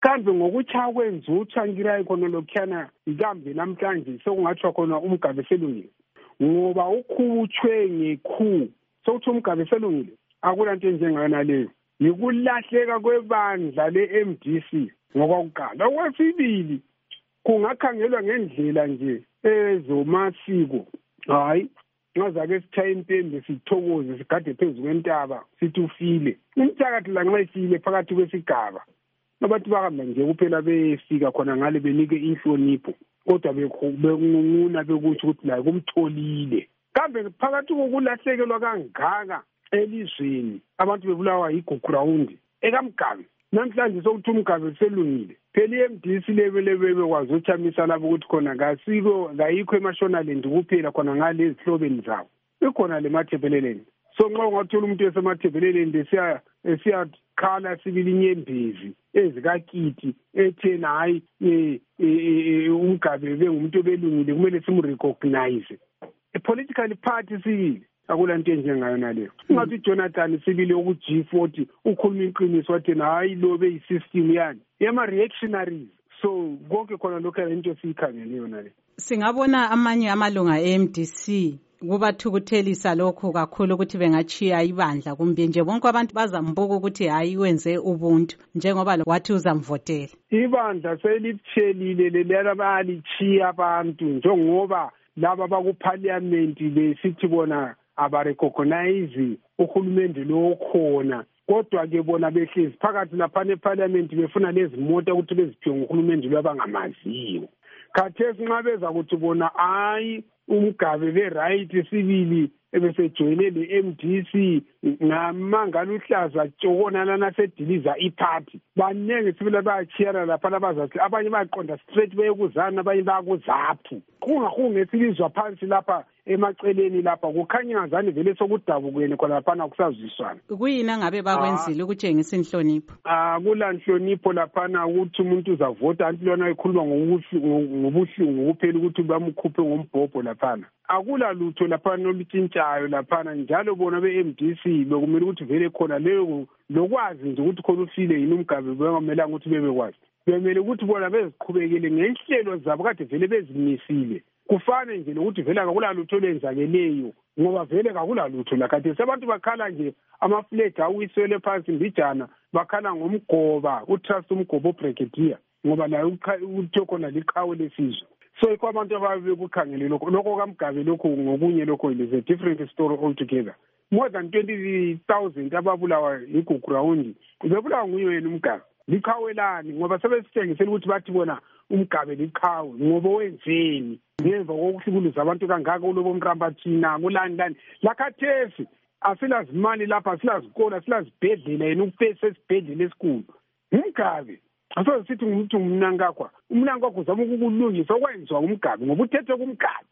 kambe ngokuchaya kwenzutha ngirayi khona lokhuyana ikambe namhlanje sokungathiwa khona umgabe selungile ngoba ukhutshwe ngekhu sokuthi umgabe selungile akulanto enjengana leyo yikulahleka kwebandla le-MDC ngokokuqala. Okwesibili kungakhangelwa ngendlela nje ezomasiko hayi ngazake sithaye impembe sithokoze sigade phezu kwentaba sithi ufile umthakathi la nxa ifile phakathi kwesigaba abantu bahamba nje kuphela befika khona ngale benike inhlonipho kodwa bekungunguna bekuthi ukuthi la kumtholile kambe phakathi kokulahlekelwa kangaka elizweni abantu bebulawa yigugurawundi ekamgabe namhlanje sokuthi umgabe selungile phela i-MDC lebelebe kwazothamisa labo ukuthi khona kayikho eMashonaland kuphela khona ngale ezihlobeni zabo ikhona le mathebeleleni so nxa ungathola umuntu esemathebeleleni esiyakhala sibili inyembezi ezikakiti ethena hayi umgabe bengumuntu obelungile kumele simrecognize a-political party sibili akulanto enjengayo naleyo ungathi uJonathan sibili okuG40 ukhuluma iqiniso wathi hayi lobe isystem yani yama-reactionaries so konke khona lokho into siyikhangeleyo naleyo. Singabona amanye amalunga e-MDC kubathukuthelisa lokho kakhulu ukuthi bengachiya ibandla kumbe nje bonke abantu bazambuka ukuthi hayi wenze ubuntu njengoba wathi uzamvotela. Ibandla selitshelile lelala bayalichiya abantu njengoba laba bakuparliament besithi bona abarecognize uhulumende lo khona kodwa ke bona behlezi phakathi lapha eParliament befuna lezi moto ukuthi beziphiwe nguhulumende lwabangamaziyo. Khathesi nxa beza ukuthi bona hayi umgabe be-right sibili ebesejoyine le-MDC ngamanga luhlaza tshokona nasediliza iphathi baningi sibili bayachiyana lapha labazathi abanye bayaqonda straight beyekuzana abanye bayakuzaphu kungesilizwa phansi lapha emaceleni lapha kukhanya ngazani vele sokudabukene khona laphana kusazwiswana. Kuyini angabe bakwenzile ukutshengisa inhlonipho? Kula nhlonipho laphana ukuthi umuntu uzavota anti lona ikhuluma ngobuhlungu kuphela ukuthi bamkhuphe ngombhobho laphana. Akula lutho laphana olutshintshayo laphana njalo bona be-MDC bekumele ukuthi vele khona leyo lokwazi nje ukuthi khona ufile yini umgabe bengamelanga ukuthi bebekwazi bemele ukuthi bona beziqhubekele ngenhlelo zabo kade vele bezimisile kufane nje nokuthi vele akula lutho lwenzakeleyo ngoba vele akula lutho la kade sebantu bakhala nje amaflag awiswele phansi mbijana bakhala ngomgoba utrust umgobo obrigadier ngoba la utho khona liqhawe lesizwe so ikho abantu ababekukhangele lokho kamgabe lokho ngokunye lokho is a different story altogether. More than 20,000 ababulawa igugurawundi bebulawa nguye yena umgabe liqhawelani ngoba sebesithengisela ukuthi bathi bona umgabe liqhawe ngoba wenzeni ngemva kokuhlukuluza abantu kangaka kulobo umrambathina kulani lakhathesi asilazimali lapha asilazikolo asilazibhedlela yena ukufesa esibhedlela esikhulu umgabe asoze sithi ngumuntu umnankakwa uzama ukukulungisa okwenziwa umgabe ngoba uthethe kumgabe